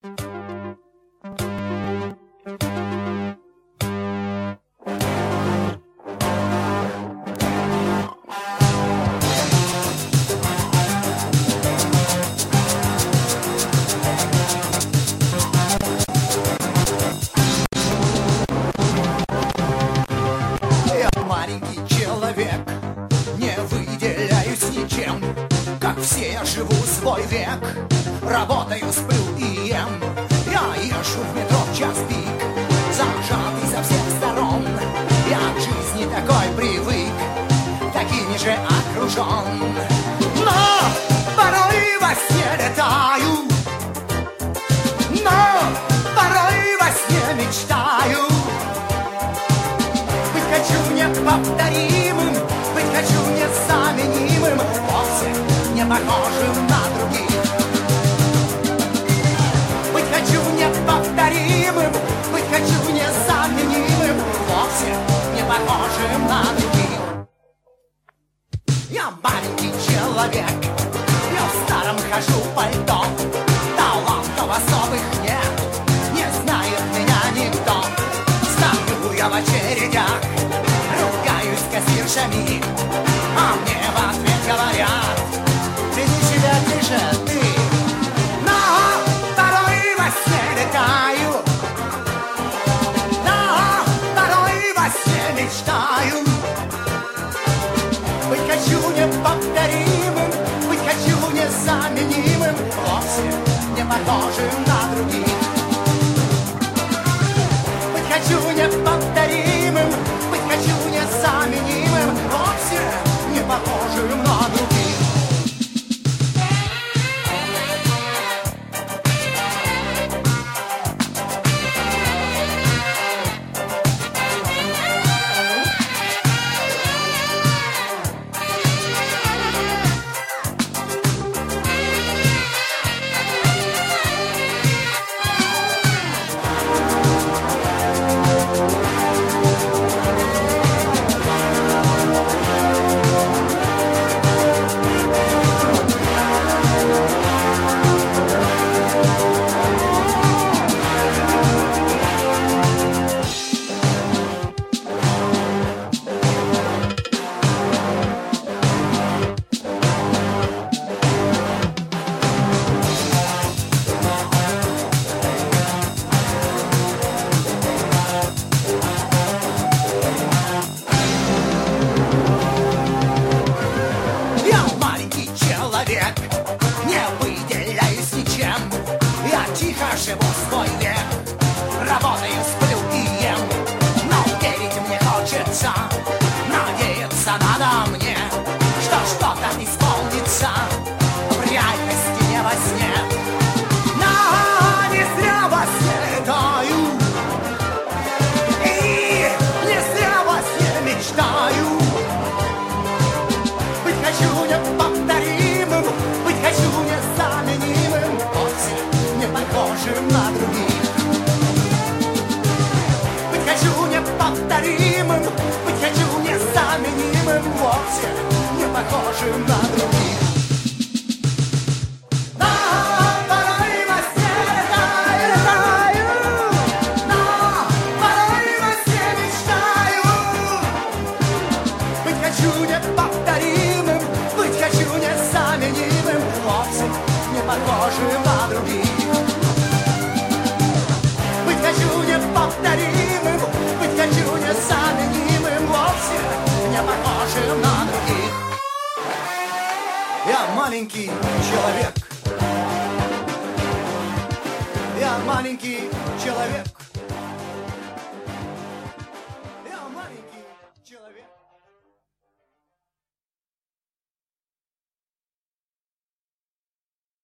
Не выделяюсь ничем, как все я живу свой век. Работаю, сплю и ем. Я езжу в метро в час пик, зажатый со всех сторон. Я к жизни такой привык, такими же окружен. Но порой во сне летаю, но порой во сне мечтаю. Быть хочу неповторимым, быть хочу незаменимым, вовсе не похожим на других. Быть хочу неповторимым, быть хочу незаменимым, вовсе не похожим на других. Я маленький человек, я в старом хожу пальто. Талантов особых нет, не знает меня никто. Стою я в очередях, ругаюсь с кассиршами, а мне в ответ говорят: веди себя тише, ты. Но порой во сне летаю, но порой во сне мечтаю. Быть хочу неповторимым, быть хочу незаменимым, вовсе не похожим на других. Быть хочу неповторимым, быть хочу незаменимым, вовсе не похожим на других. Не выделяюсь ничем, я тихо живу свой век. Работаю, сплю и ем, но верить мне хочется. Надеяться надо мне, что что-то исполнится в реальности, не во сне. Но не зря во сне летаю, и не зря во сне мечтаю. Быть хочу неповторимым, быть хочу незаменимым, вовсе не похожим на других. Быть хочу неповторимым, быть хочу незаменимым, вовсе не похожим на других. Но порой во сне летаю, но порой во сне мечтаю. Быть хочу неповторимым, быть хочу незаменимым, вовсе не похожим на других. Быть хочу неповторимым, быть хочу незаменимым, вовсе не похожим на других. Я маленький человек, я маленький человек.